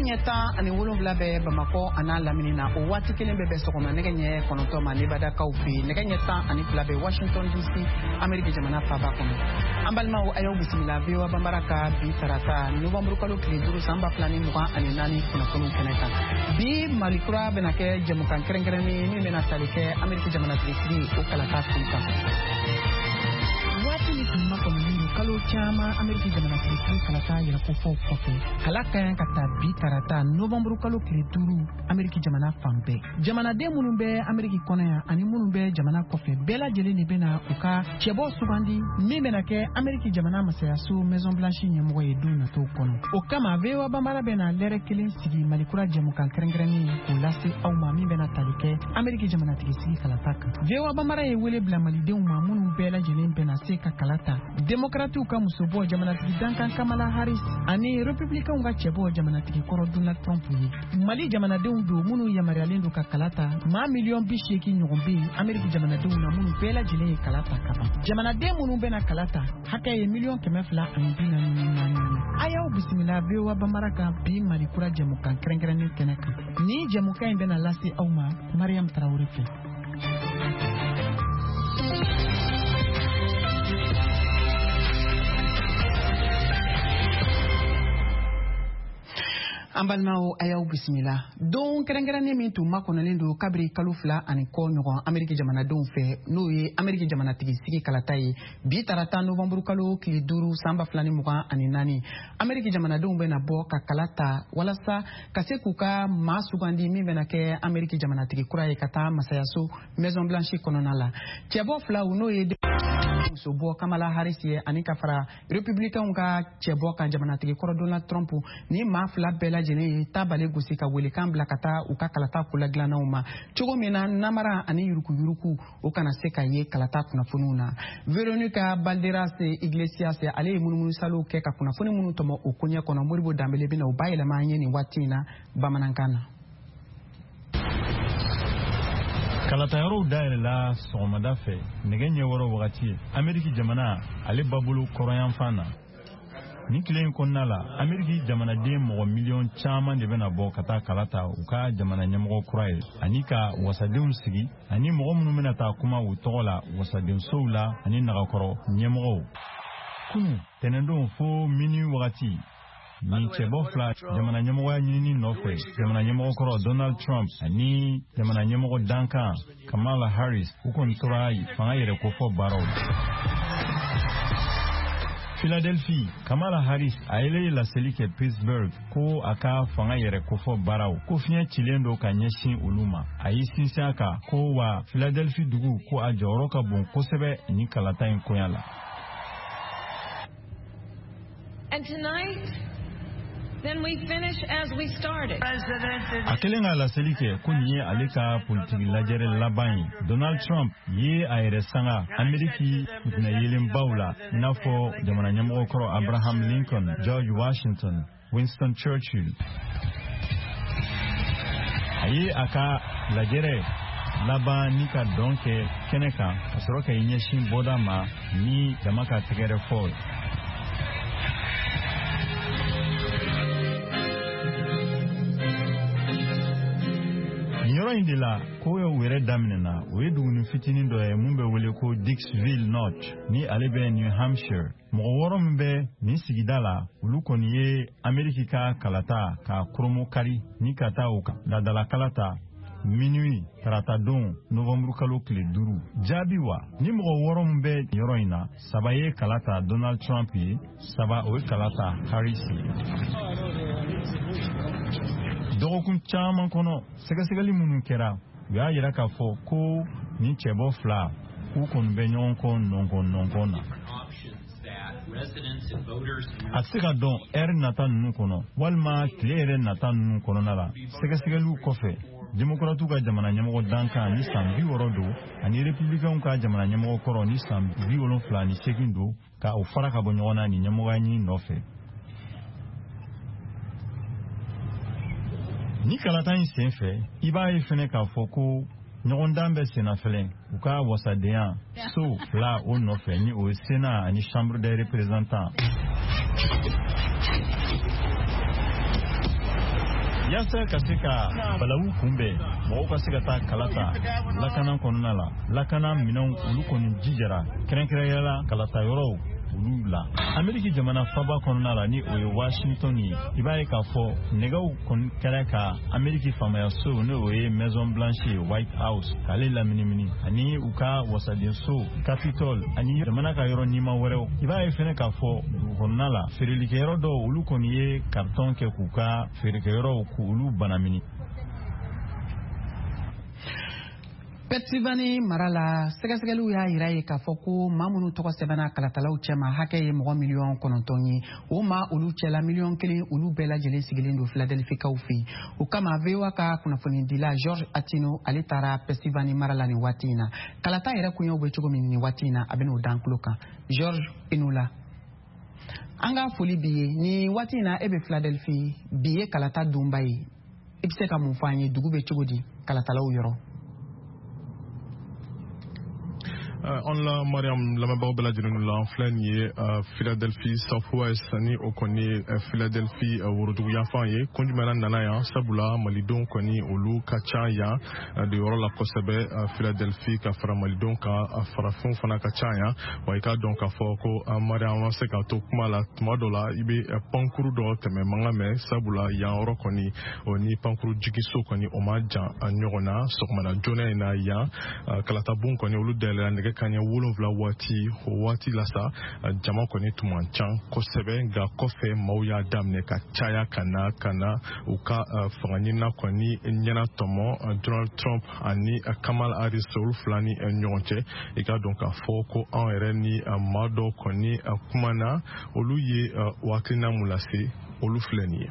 ɲɛtan ani 7 bɛ Bamakɔ ana lamini na o waati kelen bɛ sɔgɔma nɛgɛ ɲɛ 9 ma Nebadakaw fɛ nɛgɛ ɲɛ 12 bɛ Washington DC Amérique jamana faaba kɔnɔ an balimaw a y'aw bisimila VOA Bambara ka bi tarata novembre kalo tile 5 san 2024 kunnafoniw kɛnɛ kan bi Mali kura bɛna kɛ jɛmukan kɛrɛnkɛrɛnnen min bɛna tali kɛ Amérique jamana tigisigi o kalata kun kan waati ni kuma kɔnɔni kalo caman Amérique jamana tigisigi kalata yɛrɛ ko fɔ kɔfɛ kala kayan ka taa bi tarata novembre kalo tile 5 Amérique jamana fan bɛɛ jamanaden minnu bɛ Amérique kɔnɔ yan ani minnu bɛ jamana kɔfɛ bɛɛ lajɛlen de bɛna u ka cɛbɔ sugandi min bɛna kɛ Amérique jamana masayaso Maison Blanche ɲɛmɔgɔ ye don nataw kɔnɔ o kama VOA Bambara bɛna lɛrɛ kelen sigi Malikura jɛmukan kɛrɛnkɛrɛnnen k'o lase aw ma min bɛna tali kɛ Amérique jamana tigisigi kalata kan VOA Bambara ye wele bila malidenw ma minnu bɛɛ lajɛlen bɛna se ka kalata démocrates ka musobɔ jamanatigi Dankan Kamala Harris ani républicains ka cɛbɔ jamanatigi kɔrɔ Donald Trump ye Mali jamanadenw don minnu yamariyalen don ka kalata maa miliyɔn 80 ɲɔgɔn bɛ yen Amérique jamanadenw na minnu bɛɛ lajɛlen ye kalata ka ban jamanaden minnu bɛna kalata hakɛ ye miliyɔn 244 a y'aw bisimila VOA Bambara kan bi Malikura jɛmukan kɛrɛnkɛrɛnnen kɛnɛ kan ni jɛmukan in bɛna lase aw ma Mariam Traoré fɛ an balimaw a y'aw bisimila don kɛrɛnkɛrɛnnen min tun makɔnɔlen don kabiri kalo 2 ani kɔ ɲɔgɔn Amérique jamanadenw fɛ n'o ye Amérique jamanatigi sigi kalata ye bi tarata novembre kalo tile 5 san 2024 Amérique jamanadenw bɛna bɔ ka kalata walasa ka se k'u ka maa sugandi min bɛna kɛ Amérique jamanatigi kura ye ka taa masayaso Maison Blanche kɔnɔna la cɛbɔ filaw n'o ye musobɔ Kamala Harris ye ani ka fara républicains ka cɛbɔ ka jamanatigi kɔrɔ Donald Trump ni maa fila bɛɛ lajɛlen ye tabale gosi ka welekan bila ka taa u ka kalata kula dilannaw ma cogo min na namara ani yurukuyuruku o kana se ka ye kalata kunnafoniw na Veronica Balderas Iglesias ale ye munumunu salo kɛ ka kunnafoni minnu tɔmɔ o koɲɛ kɔnɔ Moribo Dambele bɛna o bayɛlɛma an ye nin waati in na bamanankan na kalatayɔrɔw dayɛlɛla sɔgɔmada fɛ nɛgɛ ɲɛ wɔɔrɔ wagati Amérique jamana ale babolo kɔrɔyanfan na ni tile in kɔnɔna la Amérique jamanaden mɔgɔ miliyɔn caman de bɛna bɔ ka taa kalata u ka jamana ɲɛmɔgɔ kura ye ani ka wasadenw sigi ani mɔgɔ minnu bɛna taa kuma u tɔgɔ la wasadensow la ani nagakɔrɔ ɲɛmɔgɔw kunu tɛnɛndon fo mini wagati ni cɛbɔ fila jamana ɲɛmɔgɔya ɲinini nɔfɛ jamana ɲɛmɔgɔ kɔrɔ Donald Trump ani jamana ɲɛmɔgɔ Dankan Kamala Harris u kɔni tora fanga yɛrɛ kofɔ baaraw Philadelphia Kamala Harris a yɛlɛ laseli kɛ Pittsburgh ko a ka fanga yɛrɛ kofɔ baaraw ko fiɲɛ cilen do ka ɲɛsin olu ma a y'i sinsin a kan ko wa Philadelphia dugu ko a jɔyɔrɔ ka bon kosɛbɛ ni kalata in koɲa la And tonight then we finish as we started. A kelen ka laseli kɛ ko nin ye ale ka politiki lajɛrɛ laban ye Donald Trump ye a yɛrɛ sanga Amérique kutina yelenbaw la i n'a fɔ jamana ɲɛmɔgɔ kɔrɔ Abraham Lincoln, George Washington, Winston Churchill. A ye a ka lajɛrɛ laban ni ka dɔn kɛ kɛnɛ kan ka sɔrɔ ka ɲɛsin bɔda ma ni jama ka tɛgɛrɛ fɔ yɔrɔ in de la ko ye wɛrɛ daminɛna o ye duguni fitinin dɔ ye mun bɛ wele ko Dixville North ni ale bɛ New Hampshire mɔgɔ wɔɔrɔ min bɛ nin sigida la olu kɔni ye Amérique ka kalata ka koromo kari ni ka taa o kan ladala kalata minuit tarata don novembre kalo tile 5 jaabi wa ni mɔgɔ wɔɔrɔ min bɛ yɔrɔ in na 3 ye kalata Donald Trump ye 3 o ye kalata Harris ye dɔgɔkun caman kɔnɔ sɛgɛsɛgɛli minnu kɛra u y'a yira k'a fɔ ko ni cɛbɔ fila k'u kɔni bɛ ɲɔgɔn kɔ nɔnkɔn na a tɛ se ka dɔn ɛri nata ninnu kɔnɔ walima tile yɛrɛ nata ninnu kɔnɔna la sɛgɛsɛgɛliw kɔfɛ démocrates ka jamana ɲɛmɔgɔ Dankan ni san 60 don ani républicains ka jamana ɲɛmɔgɔ kɔrɔ ni san 78 don ka o fara ka bɔ ɲɔgɔn na ni ɲɛmɔgɔya ɲini nɔfɛ ni kalata in sen fɛ i b'a ye fɛnɛ k'a fɔ ko ɲɔgɔndan bɛ senna fɛlɛ u ka wasadenya so fila o nɔfɛ ni o ye Sénat ani Chambre des représentants yasa ka se ka balawu kunbɛn mɔgɔw ka se ka taa kala ta lakana kɔnɔna la lakana minɛnw olu kɔni jijara kɛrɛnkɛrɛnyala la kalata yɔrɔw olu la Ameriki jamana faba kɔnɔna la ni o ye Washington ye i b'a ye k'a fɔ nɛgɛw kɔni kɛra ka Ameriki faamaya so ne o ye Maison Blanche White House k'ale laminimini ani u ka wasadenso Capitol ani jamana ka yɔrɔ nima wɛrɛw i b'a ye fɛnɛ k'a fɔ kɔnɔna la feerelikɛyɔrɔ dɔw olu kɔni ye carton kɛ k'u ka feerekɛyɔrɔw k'olu banamini. Pennsylvania mara la sɛgɛsɛgɛliw y'a yira ye k'a fɔ ko maa minnu tɔgɔ sɛbɛnna kalatalaw cɛma hakɛ ye mɔgɔ miliyɔn 9 ye o maa olu cɛla miliyɔn 1 olu bɛɛ lajɛlen sigilen don Philadelphia fɛ o kama VOA ka kunnafonidila George Atino ale taara Pennsylvania mara la nin waati in na kalata yɛrɛ kunyaw bɛ cogo min nin waati in na a bɛ n'o dan tulo kan George Inola an ka foli bi ye ni waati in na e bɛ Philadelphia bi ye kalata dunba ye i bɛ se ka mun fɔ an ye dugu bɛ cogo di kalatalaw yɔrɔ. On la Mariam lamɛnbagaw bɛɛ lajɛlen la an filɛ nin ye Philadelphia Southwest ni o kɔni Philadelphia worodugu yanfan ye kun jumɛn nana yan sabula malidenw kɔni olu ka ca yan de yɔrɔ la kosɛbɛ Philadelphia ka fara malidenw ka farafinw fana ka ca yan wa i ka dɔn k'a fɔ ko Mariam ma se ka to kuma la tuma dɔ la i bɛ pankuru dɔ tɛmɛ mankan mɛn sabula yan yɔrɔ kɔni o ni pankuru jigiso kɔni o ma jan ɲɔgɔn na sɔgɔmada joona in na yan kalatabun kɔni olu dayɛlɛla nɛgɛ kanɲɛ 7 waati o waati la sa jama kɔni tun man ca kosɛbɛ nka kɔfɛ maaw y'a daminɛ ka caya ka na u ka fangaɲinina kɔni ɲɛna tɔmɔ Donald Trump ani Kamala Harris olu fila ni ɲɔgɔn cɛ i ka dɔn k'a fɔ ko anw yɛrɛ ni maa dɔw kɔni kumana olu ye hakilina mun lase olu filɛ nin ye.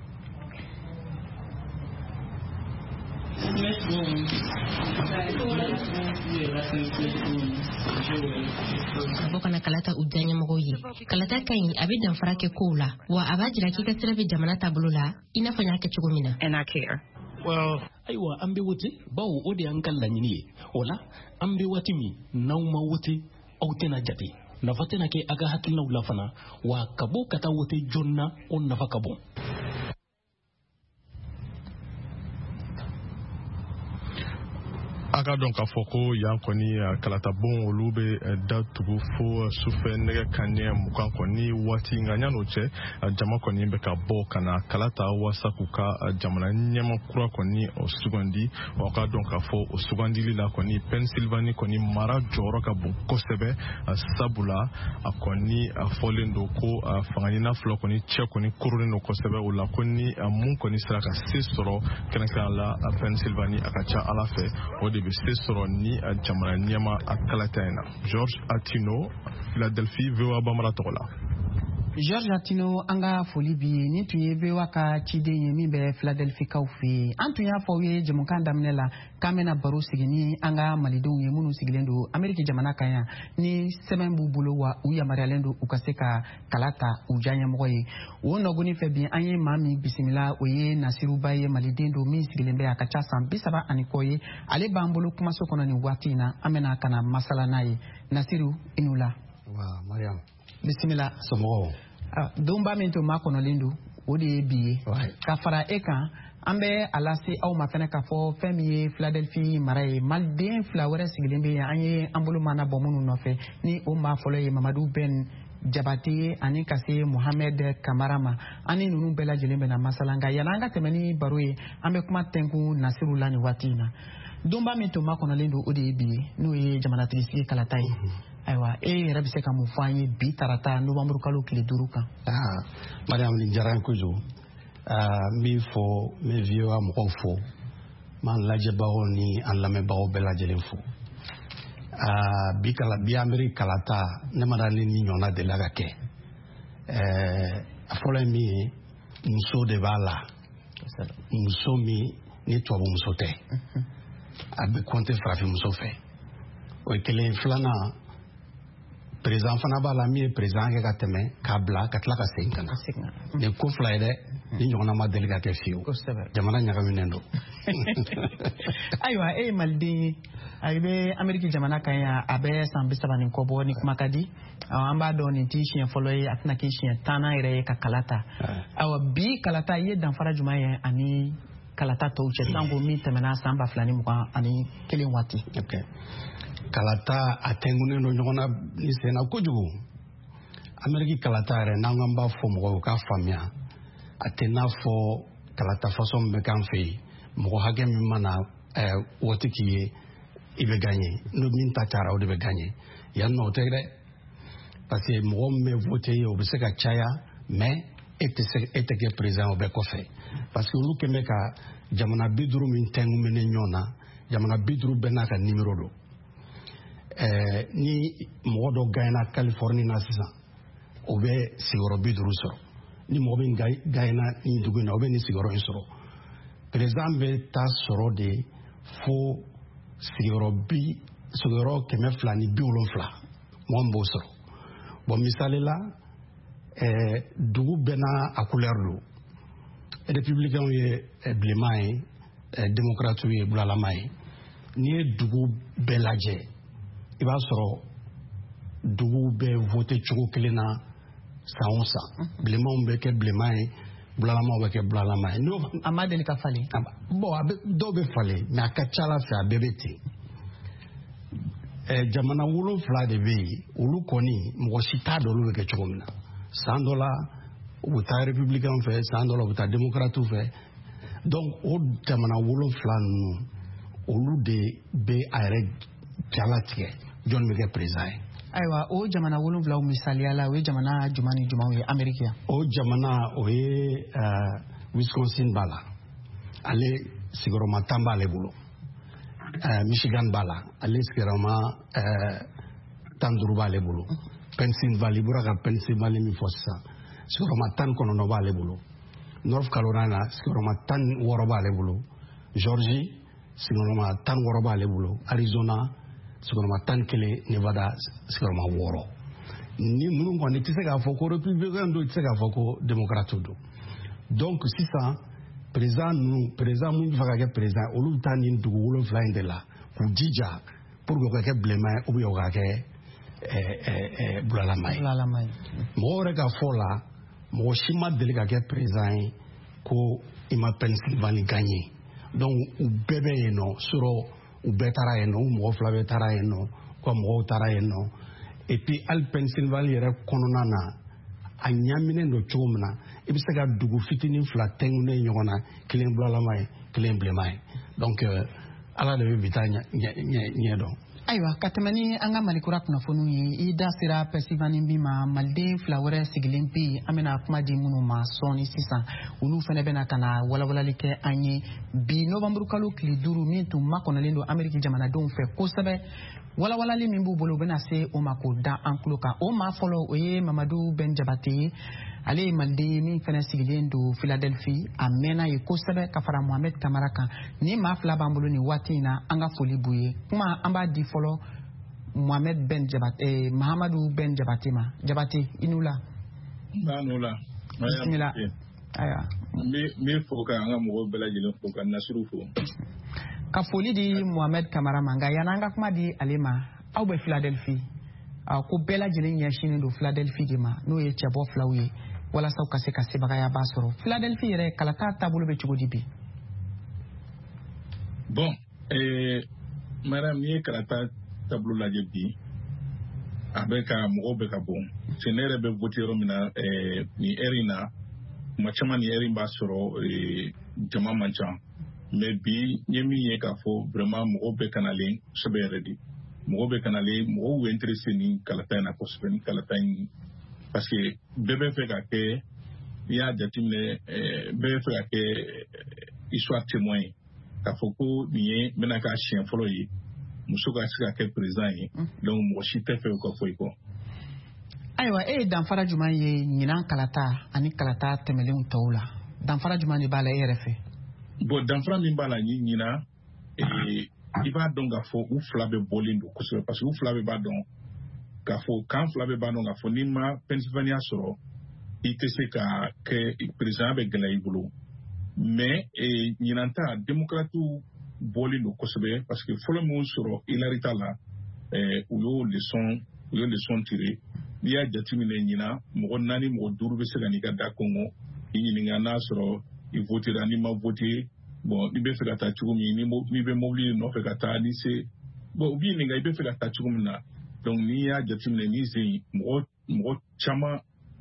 Bɔ kana kalata u diyaɲɛmɔgɔw ye kalata ka ɲi a bɛ danfara kɛ kow la wa a b'a jira k'i ka sira bɛ jamana taabolo la i n'a fɔ n y'a kɛ cogo min na. And I care. Well, ayiwa an bɛ wote bawo o de y'an ka laɲini ye o la an bɛ waati min n'aw ma wote aw tɛna jate nafa tɛna kɛ a ka hakilinaw la fana wa ka bɔ ka taa wote joona o nafa ka bon. A ka dɔn k'a fɔ ko yan kɔni kalatabon olu bɛ datugu fo sufɛ nɛgɛ kanɲɛ 20 kɔni waati nka ɲan'o cɛ jama kɔni bɛ ka bɔ ka na kalata walasa k'u ka jamana ɲɛma kura kɔni o sugandi wa ka dɔn k'a fɔ o sugandili la kɔni Pennsylvania kɔni mara jɔyɔrɔ ka bon kosɛbɛ sabula a kɔni fɔlen don ko fangaɲina fila kɔni cɛ kɔni koronen don kosɛbɛ o la ko ni mun kɔni sera ka se sɔrɔ kɛrɛnkɛrɛn la Pennsylvania a ka ca Ala fɛ o de bɛ se sɔrɔ ni jamana ɲɛma a kalata in na. George Atino, Philadelphia, VOA Bamara tɔgɔ la. George Atino an ka foli bi ye nin tun ye VOA ka ciden ye min bɛ Philadelphia kaw fɛ yen an tun y'a fɔ aw ye jamukan daminɛ la k'an bɛna baro sigi ni an ka malidenw ye minnu sigilen don Ameriki jamana kan yan ni sɛbɛn b'u bolo wa u yamaruyalen don u ka se ka kala ta u diyaɲɛmɔgɔ ye o nɔgɔnin fɛ bi an ye maa min bisimila o ye Nasiruba ye maliden don min sigilen bɛ a ka ca san 30 ani kɔ ye ale b'an bolo kumaso kɔnɔ nin waati in na an bɛna ka na masala n'a ye Nasiru i n'u la. Mariam bisimila somɔgɔw donba min tun ma kɔnɔlen don o de ye bi ye ka fara e kan an bɛ a lase aw ma fɛnɛ k'a fɔ fɛn min ye Philadelphia mara ye maliden fila wɛrɛ sigilen bɛ yan an ye an bolo mana bɔ minnu nɔfɛ ni o maa fɔlɔ ye Mamadu Ben Jabate ani ka se Mohamed Kamara ma ani ninnu bɛɛ lajɛlen bɛna masala nka yanni an ka tɛmɛ ni baro ye an bɛ kuma tɛnkun Nasiru la nin waati in na donba min tun ma kɔnɔlen don o de ye bi ye n'o ye jamanatigii sigi kalata ye. Ayiwa e yɛrɛ bɛ se ka mun fɔ an ye bi tarata Novembre kalo tile 5 kan. Mariam nin diyara n kojugu n b'i fɔ n bɛ VOA mɔgɔw fo n b'an lajɛbagaw ni an lamɛnbagaw bɛɛ lajɛlen fo bi Ameriki kalata ne ma dali ni ɲɔgɔnna delila ka kɛ a fɔlɔ ye min ye muso de b'a la muso min ni tubabu muso tɛ a bɛ compter farafin muso fɛ o ye kelen filanan président fana b'a la min ye président kɛ ka tɛmɛ k'a bila ka tila ka segin ka na nin ko fila ye dɛ ni ɲɔgɔnna ma deli ka kɛ fiyewu jamana ɲagaminen don ayiwa e ye maliden ye a bɛ ameriki jamana kan yan a bɛ san 30 kɔ bɔ ni kuma ka di an b'a dɔn nin t'i siɲɛ fɔlɔ ye a tɛna k'i siɲɛ 10 yɛrɛ ye ka kala ta ayiwa bi kalata i ye danfara jumɛn ye ani kalata tɔw cɛ sanko min tɛmɛna san 2021 waati kalata a tɛnkunnen don ɲɔgɔn na ni senna kojugu ameriki kalata yɛrɛ n'an k'an b'a fɔ mɔgɔw k'a faamuya a tɛ n'a fɔ kalata façon min bɛ k'an fɛ yen mɔgɔ hakɛ min mana waati k'i ye i bɛ gagné n'o min ta cayara o de bɛ gagné yan nɔ o tɛ dɛ parce que mɔgɔ min bɛ voté ye o bɛ se ka caya mais e tɛ kɛ président o bɛɛ kɔfɛ parce que olu kɛn bɛ ka jamana 50 min tɛnkunbɛnnen ɲɔgɔn na jamana 50 bɛɛ n'a ka numéro don ni mɔgɔ dɔ gagnéna Californie na sisan o bɛ sigiyɔrɔ 50 sɔrɔ ni mɔgɔ min gagnéna nin dugu in na o bɛ nin sigiyɔrɔ in sɔrɔ président bɛ taa sɔrɔ de fo sigiyɔrɔ 270 mɔgɔ min b'o sɔrɔ bon misali la dugu bɛɛ n'a couleur don républicains ye bilenman ye démocrates ye bulalama ye n'i ye dugu bɛɛ lajɛ i b'a sɔrɔ dugu bɛ voté cogo kelen na san o san bilenmanw bɛ kɛ bilenman ye bulalamaw bɛ kɛ bulalama ye a ma deli ka falen bon dɔw bɛ falen mais a ka ca Ala fɛ a bɛɛ bɛ ten jamana 7 de bɛ yen olu kɔni mɔgɔ si t'a dɔn olu bɛ kɛ cogo min na san dɔ la u bɛ taa républicain fɛ san dɔ la u bɛ taa démocrates fɛ donc o jamana 7 ninnu olu de bɛ a yɛrɛ jalatigɛ jɔn bɛ kɛ président ye. ayiwa o jamana 7 misaliya la o ye jamana jumɛn ni jumɛnw ye Ameriki yan. o jamana o ye Wisconsin b'a la ale sigiyɔrɔma 10 b'ale bolo Michigan b'a la ale sigiyɔrɔma 15 b'ale bolo Pennsylvanie bɔra ka Pennsylvanie min fɔ sisan sigiyɔrɔma 19 b'ale bolo North Carolina sigiyɔrɔma 16 b'ale bolo Georgie sigiyɔrɔma 16 b'ale bolo Arizona sigiyɔrɔma 11 Nevada sigiyɔrɔma 6 ni minnu kɔni tɛ se k'a fɔ ko républicain don tɛ se k'a fɔ ko démocrate don donc sisan président minnu bɛ fɛ ka kɛ président olu bɛ taa nin dugu 7 in de la k'u jija pour que o ka kɛ bilenman ye ou bien o ka kɛ bulalama ye mɔgɔw yɛrɛ ka fɔ la mɔgɔ si ma deli ka kɛ président ye ko i ma Pennsylvanie gagné donc u bɛɛ bɛ yen nɔ sɔrɔ u bɛɛ taara yen nɔ u mɔgɔ 2 bɛɛ taara yen nɔ u ka mɔgɔw taara yen nɔ et puis hali Pennsylvanie yɛrɛ kɔnɔna na a ɲaminen don cogo min na i bɛ se ka dugu fitinin 2 tɛnkunnen ɲɔgɔn na kelen bulalama ye kelen bilenman ye donc Ala de bɛ bi taa ɲɛ dɔn. ayiwa ka tɛmɛ ni an ka malikura kunnafoniw ye i da sera Pennsylvanie bi ma maliden 2 wɛrɛ sigilen bɛ yen an bɛna kuma di minnu ma sɔɔni sisan olu fana bɛna ka na walawalali kɛ an ye bi nɔvanburu kalo tile 5 min tun makɔnɔlen don Ameriki jamanadenw fɛ kosɛbɛ walawalali min b'u bolo u bɛna se o ma k'o da an tulo kan o maa fɔlɔ o ye Mamadu Ben Jabate ye ale ye maliden ye min fana sigilen don Philadelphie a mɛnna ye kosɛbɛ ka fara Mohamed Kamara kan ni maa 2 b'an bolo nin waati in na an ka foli b'u ye kuma an b'a di fɔlɔ Mohamed Ben Jabate Mahamadu Ben Jabate ma Jabate i n'u la. bisimila ayiwa mi fo ka an ka mɔgɔw bɛɛ lajɛlen fo ka Nasiru fo. ka foli di Mohamed Kamara ma nka yan'an ka kuma di ale ma aw bɛ Philadelphie ko bɛɛ lajɛlen ɲɛsinnen don Philadelphie de ma n'o ye cɛbɔ 2 ye walasa u ka se ka sebagayaba sɔrɔ Philadelphie yɛrɛ kalata taabolo bɛ cogo di bi. bon madame n'i ye kalata taabolo lajɛ bi a bɛ ka mɔgɔw bɛ ka bon parce que ne yɛrɛ bɛ voté yɔrɔ min na nin heure in na kuma caman nin heure in b'a sɔrɔ jama man ca mais bi n ye min ye k'a fɔ vraiment mɔgɔw bɛ kanalen kosɛbɛ yɛrɛ de mɔgɔw bɛ kanalen mɔgɔw bɛ intéressé ni kalata in na kosɛbɛ ni kalata in parce que bɛɛ bɛ fɛ ka kɛ n'i y'a jateminɛ bɛɛ bɛ fɛ ka kɛ histoire témoin ye k'a fɔ ko nin ye n bɛna k'a siɲɛ fɔlɔ ye muso ka se ka kɛ président ye donc mɔgɔ si tɛ fɛ o ka fɔ i kɔ. ayiwa e ye danfara jumɛn ye ɲinan kalata ani kalata tɛmɛlenw tɔw la danfara jumɛn de b'a la e yɛrɛ fɛ. bon danfara min b'a la ɲinan i b'a dɔn k'a fɔ u 2 bɛ bɔlen don kosɛbɛ parce que u 2 bɛɛ b'a dɔn k'a fɔ kan fila bɛ ban k'a fɔ n'i ma Pennsylvania sɔrɔ i tɛ se ka kɛ président bɛ gɛlɛya i bolo mais ɲinan ta démocrates bɔlen don kosɛbɛ parce que fɔlɔ min sɔrɔ Hillary ta la u y'o leçon tiré n'i y'a jateminɛ ɲinan mɔgɔ 4 mɔgɔ 5 bɛ se ka n'i ka da kɔngɔ i ɲininka n'a sɔrɔ i votera n'i ma voté bon n'i bɛ fɛ ka taa cogo min n'i bɛ mobili nɔfɛ ka taa ni se bon u b'i ɲininka i bɛ fɛ ka taa cogo min na donc n'i y'a jateminɛ n'i sen mɔgɔ caman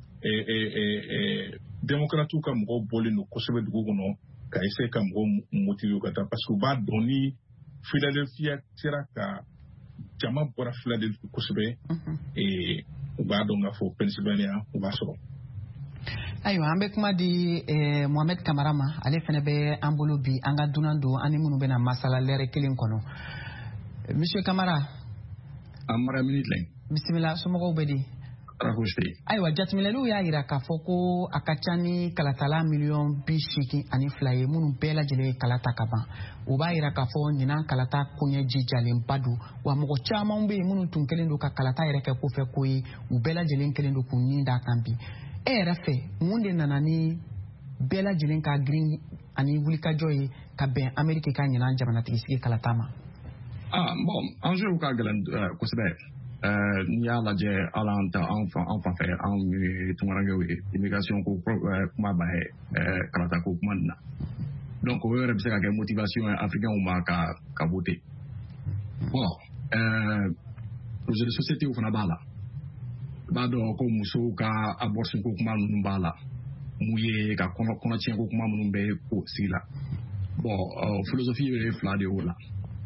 démocrates ka mɔgɔw bɔlen don kosɛbɛ dugu kɔnɔ ka essayer ka mɔgɔw motiver ka taa parce que u b'a dɔn ni Philadelphia sera ka jama bɔra Philadelphia kosɛbɛ u b'a dɔn k'a fɔ Pennsylvania u b'a sɔrɔ. Ayiwa an bɛ kuma di Mohamed Kamara ma ale fana bɛ an bolo bi an ka dunan don ani minnu bɛna masala lɛrɛ kelen kɔnɔ. Monsieur Kamara. Amara minute. Bisimila somɔgɔw bɛ di. Ayiwa jateminɛliw y'a jira k'a fɔ ko a ka ca ni kalatala miliyɔn 82 ye minnu bɛɛ lajɛlen ye kalata ka ban u b'a jira k'a fɔ ɲinan kalata koɲɛ jijalenba don wa mɔgɔ caman bɛ yen minnu tun kelen don ka kalata yɛrɛ kɛ kofɛ ko ye u bɛɛ lajɛlen kelen don k'u nin d'a kan bi e yɛrɛ fɛ mun de nana ni bɛɛ lajɛlen ka girin ani wulikajɔ ye ka bɛn Ameriki ka ɲinan jamanatigi sigi kalata ma. Bon enjeu ka gɛlɛn kosɛbɛ. N'i y'a lajɛ ala an fan fɛ anw ye tungarankew ye immigration ko kuma b'a ye kalata ko kuma nin na donc o yɛrɛ bɛ se ka kɛ motivation ye africains ma ka voter bon projet de société fana b'a la i b'a dɔn ko musow ka abortion ko kuma ninnu b'a la mun ye ka kɔnɔtiɲɛ ko kuma minnu bɛ ko sigi la bon philosophie ye 2 de y'o la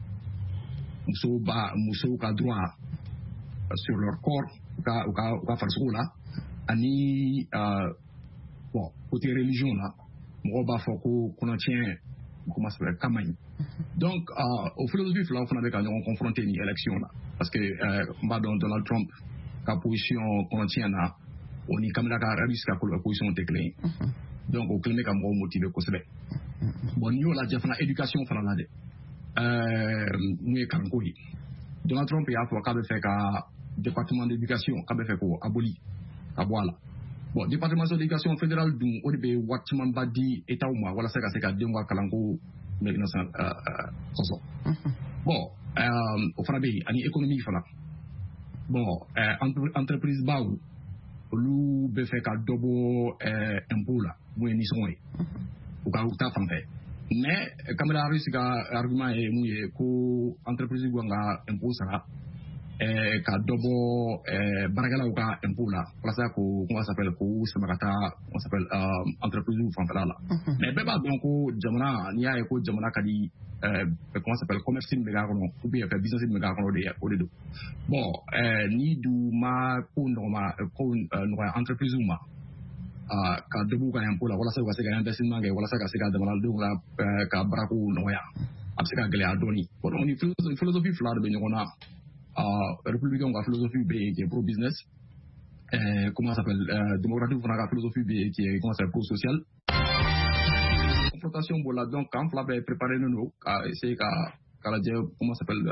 musow ka droit sur leur corps ou ka farikolo la ani bon côté religion la mɔgɔw b'a fɔ ko kɔnɔtiɲɛ comment ça s'appelle kama donc au philosophie fila fana bɛ ka ɲɔgɔn confronter ni élection la parce que n b'a dɔn Donald Trump ka position kɔnɔtiɲɛ na o ni Kamala Harris ka position tɛ kelen ye donc o kelen bɛ ka mɔgɔw motiver kosɛbɛ bon n'i y'o lajɛ fana éducation fana la dɛ mun ye kalanko ye Donald Trump y'a fɔ k'a bɛ fɛ ka département d'éducation k'a bɛ fɛ k'o aboli ka bɔ a la bon département d'éducation fédérale dun o de bɛ wari camanba di État ma walasa ka se ka denw ka kalanko sɔsɔ bon o fana bɛ yen ani économie fana bon entreprise baw olu bɛ fɛ ka dɔ bɔ impôt la mun ye nisɔngɔ ye u ka ta fan fɛ mais Kamala Harris ka argument ye mun ye ko entreprise bɛ ka impôt sara ka dɔ bɔ baarakɛlaw ka impôt la walasa ko comment ça s'appelle ko sama ka taa comment ça s'appelle entreprise fanfɛla la mais bɛɛ b'a dɔn ko jamana n'i y'a ye ko jamana ka di comment ça s'appelle commerce min bɛ k'a kɔnɔ ou bien business min bɛ k'a kɔnɔ o de don bon n'i dun ma ko nɔgɔya entreprise ma ka dɔ b'u ka impôt la walasa u ka se ka investissement kɛ walasa ka se ka jamanadenw ka baarako nɔgɔya a bɛ se ka gɛlɛya dɔɔni bon donc ni philosophie fila de bɛ ɲɔgɔn na républicains ka philosophie bɛ yen qui est pro business comment ça s'appelle démocratique fana ka philosophie bɛ yen qui est comment ça s'appelle pro social confrontation b'o la donc kan fila bɛɛ préparé don ka essayer ka lajɛ comment ça s'appelle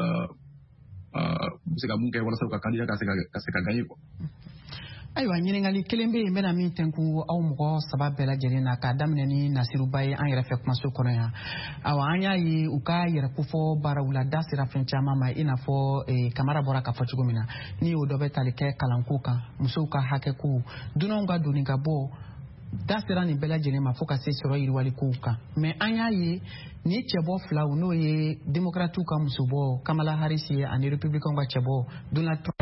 bɛ se ka mun kɛ walasa u ka candidat ka se ka gagner quoi. Ayiwa ɲininkali kelen bɛ yen n bɛna min tɛnku aw mɔgɔ 3 bɛɛ lajɛlen na k'a daminɛ ni Nasiruba ye an yɛrɛ fɛ kumaso kɔnɔ yan awa an y'a ye u ka yɛrɛkofɔ baaraw la da sera fɛn caman ma i n'a fɔ Kamara bɔra k'a fɔ cogo min na ni o dɔ bɛ tali kɛ kalanko kan musow ka hakɛko dunanw ka doni ka bɔ da sera nin bɛɛ lajɛlen ma fo ka se sɔrɔ yiriwalikow kan mais an y'a ye ni cɛbɔ filaw n'o ye démocrates ka musobɔ Kamala Harris ye ani républicains ka cɛbɔ Donald Trump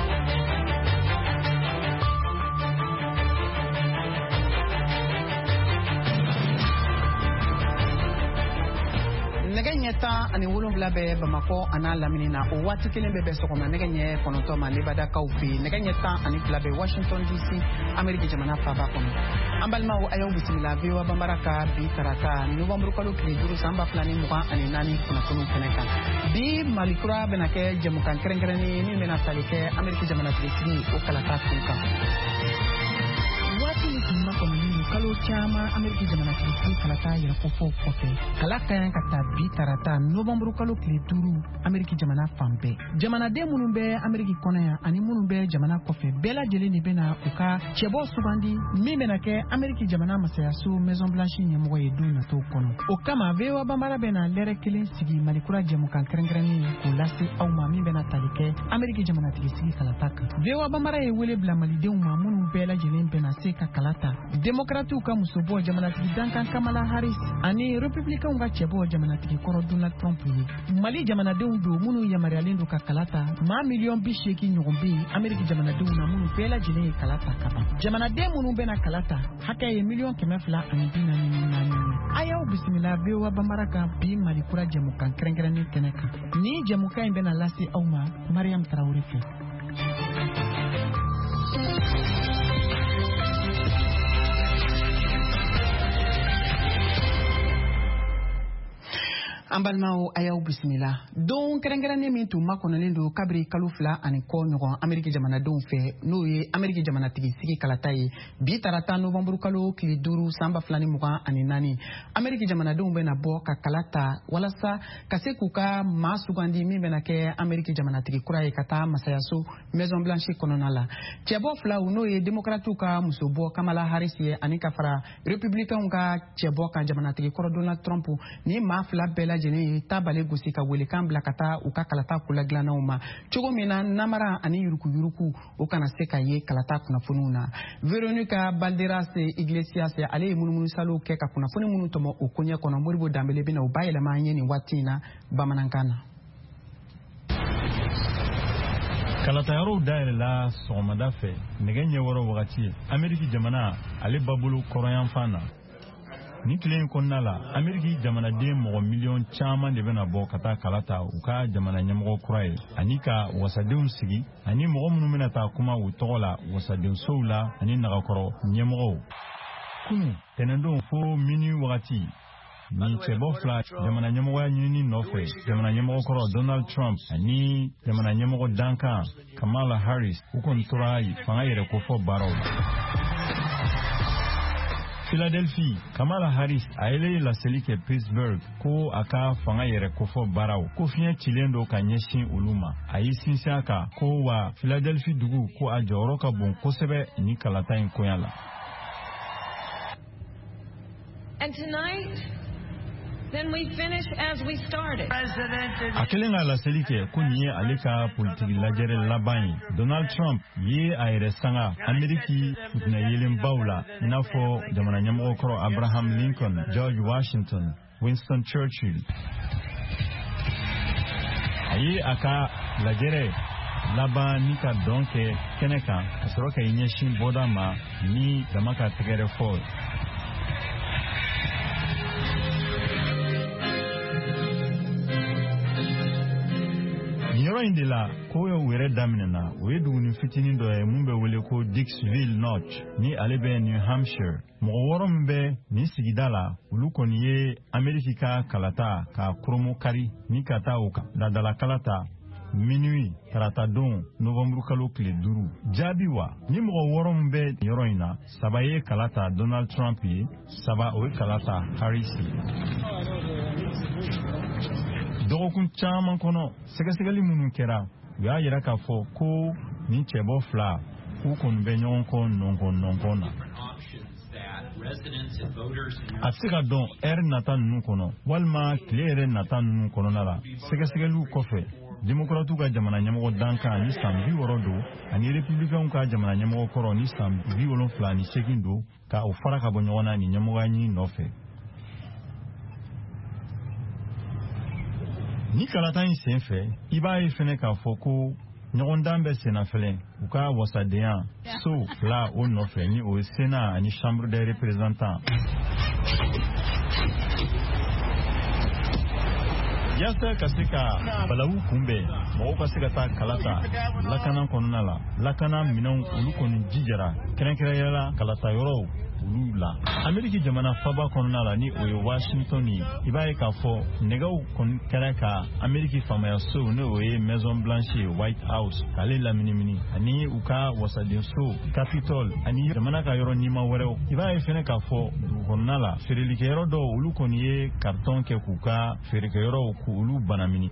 tan ani 7 bɛ Bamakɔ a n'a lamini na o waati kelen bɛ sɔgɔma nɛgɛ ɲɛ 9 ma Nebadakaw fɛ yen nɛgɛ ɲɛ 12 bɛ Washington DC Amérique jamana faaba kɔnɔ an balimaw a y'aw bisimila VOA Bambara ka bi tarata ni novembre kalo tile 5 san 2024 kunnafoniw kɛnɛ kan bi Mali kura bɛna kɛ jɛmukan kɛrɛnkɛrɛnnen min bɛna tali kɛ Amérique jamanatigitigi o kalata kun kan waati min tun ma kɔnɔ kalo caman Ameriki jamanatigi kalata yɛrɛ kofɔ kɔfɛ kala ka yan ka taa bi tarata nɔvɛmburu kalo tile 5 Ameriki jamana fan bɛɛ jamanaden minnu bɛ Ameriki kɔnɔ yan ani minnu bɛ jamana kɔfɛ bɛɛ lajɛlen de bɛna u ka cɛbɔ sugandi min bɛna kɛ Ameriki jamana masayaso Maison Blanche ɲɛmɔgɔ ye don nataw kɔnɔ o kama VOA Bambara bɛna lɛrɛ kelen sigi Malikura jɛmukan kɛrɛnkɛrɛnnen k'o lase aw ma min bɛna tali kɛ Ameriki jamanatigi sigi kalata kan VOA Bambara ye wele bila malidenw ma minnu bɛɛ lajɛlen bɛna se ka kalata Demokratiw ka musobɔ jamanatigi Dankan Kamala Harris ani Republicainw ka cɛbɔ jamanatigi kɔrɔ Donald Trump ye Mali jamanadenw don minnu yamariyalen don ka kalata maa miliyɔn 80 ɲɔgɔn bɛ Ameriki jamanadenw na minnu bɛɛ lajɛlen ye kalata ka ban jamanaden minnu bɛna kalata hakɛ ye miliyɔn 244 a y'aw bisimila VOA Bambara kan bi Malikura jɛmukan kɛrɛnkɛrɛnnen kɛnɛ kan ni jɛmukan in bɛna lase aw ma Mariam Tarawele fɛ. An balimaw a y'aw bisimila don kɛrɛnkɛrɛnnen min tun makɔnɔlen don kabiri kalo 2 ani kɔ ɲɔgɔn Ameriki jamanadenw fɛ n'o ye Ameriki jamanatigi sigi kalata ye bi tarata nɔvɛmburu kalo tile 5 san 2024 Ameriki jamanadenw bɛna bɔ ka kalata walasa ka se k'u ka maa sugandi min bɛna kɛ Ameriki jamanatigi kura ye ka taa masayaso Maison Blanche kɔnɔna la cɛbɔ filaw n'o ye Demokratiw ka musobɔ Kamala Harris ye ani ka fara Republicainw ka cɛbɔ kan jamanatigi kɔrɔ Donald Trump ni maa fila bɛɛ lajɛlen ye tabale gosi ka welekan bila ka taa u ka kalata kula dilannanw ma cogo min na namara ani yuruku o kana se ka ye kalata kunnafoniw na Veronica Balderas Iglesias ale ye munumunu salo kɛ ka kunnafoni minnu tɔmɔ o koɲɛ kɔnɔ Moribo Dambele bɛna u bayɛlɛma an ye nin waati in na bamanankan na. Kalatayɔrɔw dayɛlɛla sɔgɔmada fɛ nɛgɛ ɲɛ wɔɔrɔ wagati Ameriki jamana ale babolo kɔrɔyanfan na ni tile in kɔnɔna la Ameriki jamanaden mɔgɔ miliyɔn caman de bɛna bɔ ka taa kalata u ka jamana ɲɛmɔgɔ kura ye ani ka wasadenw sigi ani mɔgɔ minnu bɛna taa kuma u tɔgɔ la wasadensow la ani nagakɔrɔ ɲɛmɔgɔw kunu tɛnɛndon fo mini wagati ni cɛbɔ fila jamana ɲɛmɔgɔya ɲinini nɔfɛ jamana ɲɛmɔgɔ kɔrɔ Donald Trump ani jamana ɲɛmɔgɔ Dankan Kamala Harris u kɔni tora fanga yɛrɛ kofɔ baaraw la. Philadelphia, Kamala Harris a yɛlɛ laseli kɛ Pittsburgh ko a ka fanga yɛrɛ kofɔ baaraw ko fiɲɛ cilen do ka ɲɛsin olu ma a y'i sinsin a kan ko wa Philadelphia dugu ko a jɔyɔrɔ ka bon kosɛbɛ ni kalata in koɲa la. And tonight, then we finish as we started. A kelen ka laseli kɛ ko nin ye ale ka politiki lajɛrɛ laban ye. Donald Trump ye a yɛrɛ sanga Ameriki futinɛ yelenbaw la i n'a fɔ jamana ɲɛmɔgɔ kɔrɔ Abraham Lincoln, George Washington, Winston Churchill. A ye a ka lajɛrɛ laban ni ka dɔn kɛ kɛnɛ kan ka sɔrɔ ka ɲɛsin bɔda ma ni dama ka tɛgɛrɛ fɔ. Yɔrɔ in de la ko ye wɛrɛ daminɛna o ye duguni fitinin dɔ ye mun bɛ wele ko Dixville Notch ni ale bɛ New Hampshire mɔgɔ wɔɔrɔ min bɛ nin sigida la olu kɔni ye Ameriki ka kalata ka koromo kari ni ka taa o kan dadala kalata minuit tarata don nɔvɛmburu kalo tile 5 jaabi wa ni mɔgɔ wɔɔrɔ min bɛ yɔrɔ in na 3 ye kalata Donald Trump ye 3 o ye kalata Harris ye. Dɔgɔkun caman kɔnɔ sɛgɛsɛgɛli minnu kɛra u y'a yira k'a fɔ ko nin cɛbɔ fila k'u kɔni bɛ ɲɔgɔn kɔ nɔnkɔn na. A tɛ se ka dɔn ɛri nata ninnu kɔnɔ walima tile yɛrɛ nata ninnu kɔnɔna la sɛgɛsɛgɛliw kɔfɛ Demokratiw ka jamana ɲɛmɔgɔ Dankan ni san 60 don ani Republicainw ka jamana ɲɛmɔgɔ kɔrɔ ni san 78 don ka o fara ka bɔ ɲɔgɔn na ni ɲɛmɔgɔya ɲini nɔfɛ. Ni kalata in sen fɛ i b'a ye fɛnɛ k'a fɔ ko ɲɔgɔndan bɛ senna fɛlɛ u ka wasadenya so fila o nɔfɛ ni o ye Sénat ani Chambre des représentants. Yasa ka se ka balawu kunbɛn mɔgɔw ka se ka taa kalata lakana kɔnɔna la lakana minɛnw olu kɔni jijara kɛrɛnkɛrɛnyala kalata yɔrɔw olu la Ameriki jamana faba kɔnɔna la ni o ye Washington ye i b'a ye k'a fɔ nɛgɛw kɔni kɛra ka Ameriki faamaya so ne o ye Maison Blanche White House k'ale laminimini ani u ka wasaden so Capitol ani jamana ka yɔrɔ nima wɛrɛw i b'a ye fɛnɛ k'a fɔ kɔnɔna la feerelikɛyɔrɔ dɔw olu kɔni ye carton kɛ k'u ka feerekɛyɔrɔw k'olu banamini.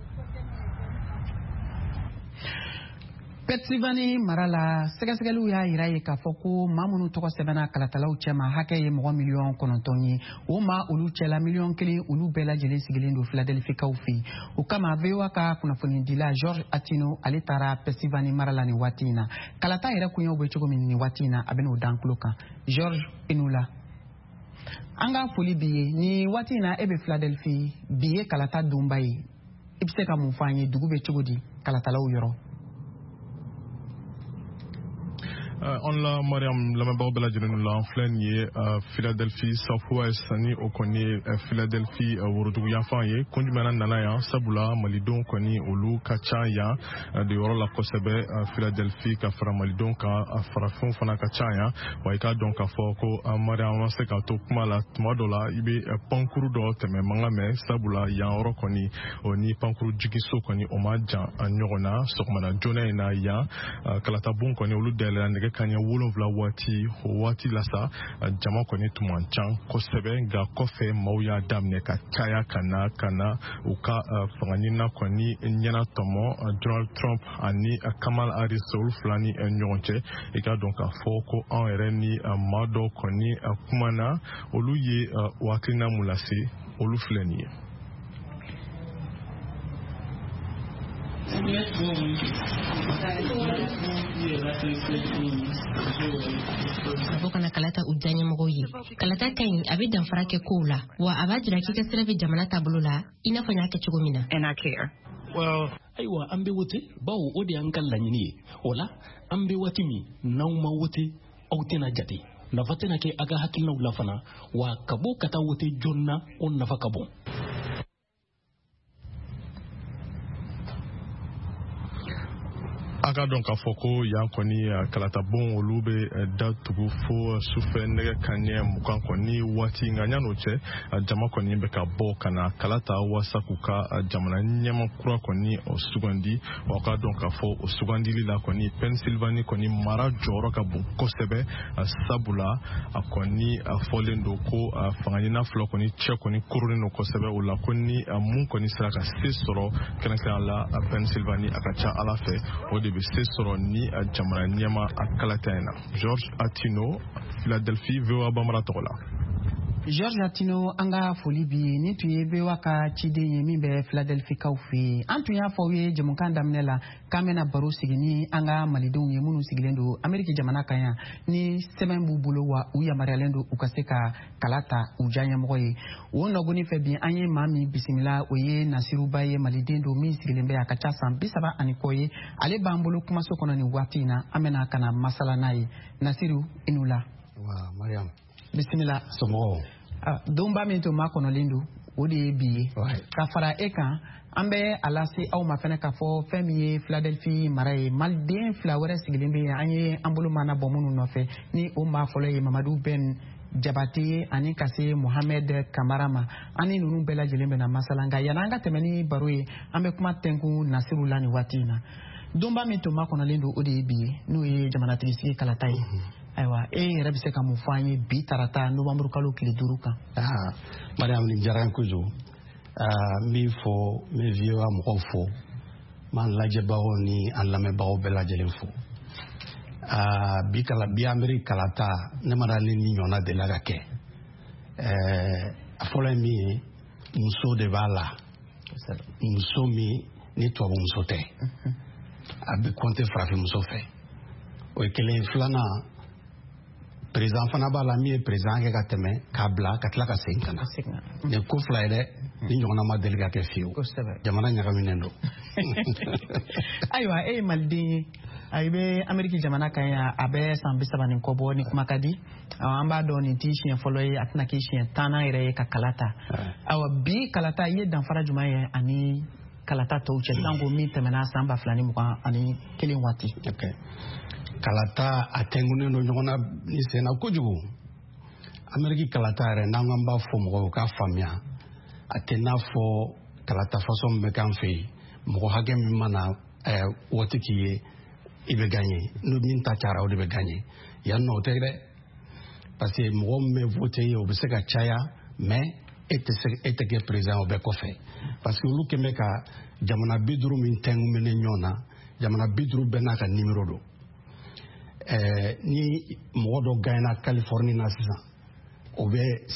Pennsylvania mara la sɛgɛsɛgɛliw y'a yira ye k'a fɔ ko maa minnu tɔgɔ sɛbɛnna kalatalaw cɛma hakɛ ye mɔgɔ miliyɔn 9 ye o maa olu cɛla miliyɔn 1 olu bɛɛ lajɛlen sigilen don Philadelphia fɛ o kama VOA ka kunnafonidila George Atino ale taara Pennsylvania mara la nin waati in na kalata yɛrɛ kunyaw bɛ cogo min nin waati in na a bɛ n'o dan tulo kan George Inula an ka foli bi ye ni waati in na e bɛ Philadelphia bi ye kalata donba ye i bɛ se ka mun fɔ an ye dugu bɛ cogo di kalatalaw yɔrɔ. On la Mariam lamɛnbagaw bɛɛ lajɛlen la an filɛ nin ye Philadelphia Southwest ni o kɔni ye Philadelphia worodugu yanfan ye kun jumɛn nana yan sabula malidenw kɔni olu ka ca yan de yɔrɔ la kosɛbɛ Philadelphia ka fara malidenw kan farafinw fana ka ca yan wa i ka dɔn k'a fɔ ko Mariam ma se k'a to kuma la tuma dɔ la i bɛ pankuru dɔ tɛmɛ mankan mɛn sabula yan yɔrɔ kɔni o ni pankuru jigiso kɔni o ma jan ɲɔgɔn na sɔgɔmada joona in na yan kalatabon kɔni olu dayɛlɛla nɛgɛ kanɲɛ 7 o waati la sa jama kɔni tun man ca kosɛbɛ nka kɔfɛ maaw y'a daminɛ ka caya ka na u ka fangaɲinina kɔni ɲɛna tɔmɔ Donald Trump ani Kamala Harris olu fila ni ɲɔgɔn cɛ i ka dɔn k'a fɔ ko anw yɛrɛ ni maa dɔw kɔni kumana olu ye hakilina mun lase olu filɛ nin ye. Abo kana kalata ujanye mɔgɔw ye kalata ka ɲi a bɛ danfara kɛ kow la wa a b'a jira k'i ka sira bɛ jamana taabolo la i n'a fɔ n y'a kɛ cogo min na. And I care. Well, ayiwa an bɛ wote bawo o de y'an ka laɲini ye o la an bɛ waati min n'aw ma wote aw tɛna jate nafa tɛna kɛ a ka hakilinaw la fana wa ka bɔ ka taa wote joona o nafa ka bon. A ka dɔn k'a fɔ ko yan kɔni kalatabon olu bɛ datugu fo sufɛ nɛgɛ kanɲɛ 20 kɔni waati nka yan'o cɛ jama kɔni bɛ ka bɔ ka na kalata walasa k'u ka jamana ɲɛma kura kɔni sugandi wa ka dɔn k'a fɔ o sugandili la kɔni Pennsylvania kɔni mara jɔyɔrɔ ka bon kosɛbɛ sabula a kɔni fɔlen don ko fangaɲina fila kɔni cɛ kɔni koronen don kosɛbɛ o la ko ni mun kɔni sera ka se sɔrɔ kɛrɛnkɛrɛn la Pennsylvania a ka ca Ala fɛ o de bɛ se sɔrɔ ni jamana ɲɛma a kalata in na. George Atino, Philadelphia, VOA Bambara tɔgɔ la. George Atino an ka foli bi ye ni tun ye VOA ka ciden ye min bɛ Philadelphia kaw fɛ yen an tun y'a fɔ aw ye jamukan daminɛ la k'an bɛna baro sigi ni an ka malidenw ye minnu sigilen don Ameriki jamana kan yan ni sɛbɛn b'u bolo wa u yamaruyalen don u ka se ka kala ta u diyaɲɛmɔgɔ ye o nɔgɔni fɛ bi an ye maa min bisimila o ye Nasiruba ye maliden don min sigilen bɛ a ka ca san 30 kɔ ye ale b'an bolo kumaso kɔnɔ nin waati in na an bɛna ka na masala n'a ye Nasiru i n'u la. Wa Mariam bisimila somɔgɔw. Donba min tun ma kɔnɔlen don o de ye bi ye ka fara e kan an bɛ a lase aw ma fɛnɛ k'a fɔ fɛn min ye Philadelphia mara ye maliden fila wɛrɛ sigilen bɛ yen an ye an bolo mana bɔ minnu nɔfɛ ni o maa fɔlɔ ye Mamadu Ben Jabate ani ka se Mohamed Kamara ma an ni ninnu bɛɛ lajɛlen bɛna masala nka yan'an ka tɛmɛ ni baro ye an bɛ kuma tɛnkun Nasiru la nin waati in na donba min tun ma kɔnɔlen don o de ye bi ye n'o ye jamanatigi sigi kalata ye. Ayiwa e yɛrɛ bɛ se ka mun fɔ an ye bi tarata Novembre kalo tile 5 kan. Mariam nin diyara n kojugu n b'i fɔ n bɛ VOA mɔgɔw fɔ n b'an lajɛbagaw ni an lamɛnbagaw bɛɛ lajɛlen fɔ bi Ameriki kalata ne ma dali ni ɲɔgɔnna delila ka kɛ a fɔlɔ ye min ye muso de b'a la muso min ni tubabu muso tɛ a bɛ kɔnte farafin muso fɛ o ye kelen filanan président fana b'a la min ye président kɛ ka tɛmɛ k'a bila ka tila ka segin ka na nin ko fila ye dɛ ni ɲɔgɔnna ma deli ka kɛ fiyewu jamana ɲagaminen don. Ayiwa e ye maliden ye a bɛ Ameriki jamana kan yan a bɛ san 30 kɔ bɔ ni kuma ka di an b'a dɔn nin t'i siɲɛ fɔlɔ ye a tɛna k'i siɲɛ 10nan yɛrɛ ye ka kalata ayiwa bi kalata i ye danfara jumɛn ye ani kalata tɔw cɛ sanko min tɛmɛna san 2021 waati. Kalata a tɛnkunnen don ɲɔgɔn na ni senna kojugu Ameriki kalata yɛrɛ n'an k'an b'a fɔ mɔgɔw k'a faamuya a tɛ n'a fɔ kalata façon bɛ k'an fɛ yen mɔgɔ hakɛ min mana waati k'i ye i bɛ gagner n'o min ta cayara o de bɛ gagner yan nɔ o tɛ dɛ parce que mɔgɔ min bɛ voter ye o bɛ se ka caya mais e tɛ kɛ président o bɛɛ kɔfɛ parce que olu kɛn bɛ ka jamana 50 min tɛnkunmɛnɛ ɲɔgɔn na jamana 50 bɛɛ n'a ka numéro don ni mɔgɔ dɔ gagnera Californie na sisan o bɛ